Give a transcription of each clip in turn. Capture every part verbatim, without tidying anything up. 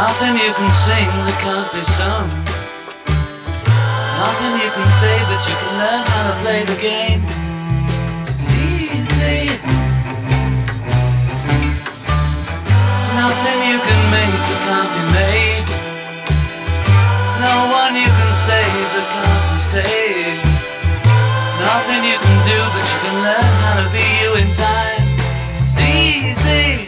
Nothing you can sing that can't be sung. Nothing you can say, but you can learn how to play the game. It's easy. Nothing you can make that can't be made. No one you can save that can't be saved. Nothing you can do, but you can learn how to be you in time. It's easy.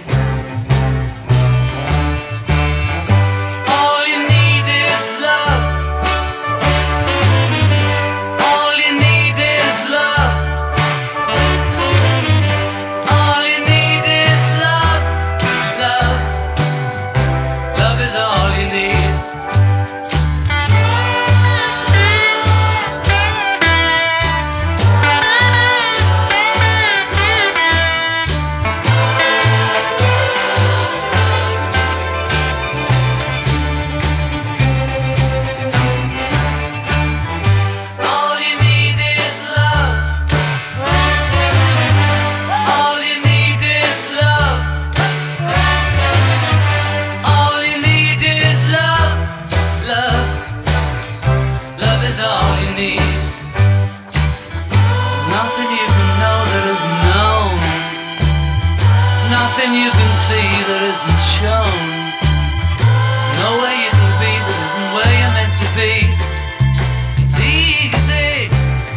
Nothing you can see that isn't shown. There's no way you can be that isn't where you're meant to be. It's easy.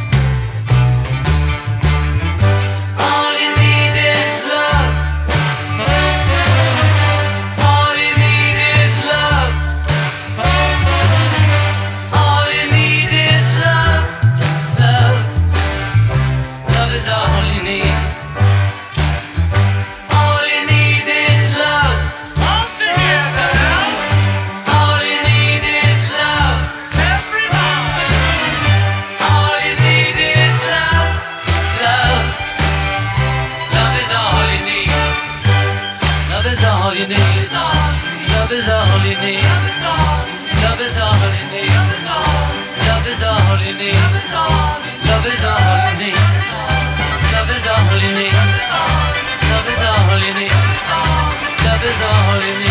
All you need is love. All you need is love. All you need is love. Love. Love is all you need. All you need is all. Love is all you need. Love is all you need. Love is all you need. Love is all you need. Love is all you need. Love is all you need. Love is all you need.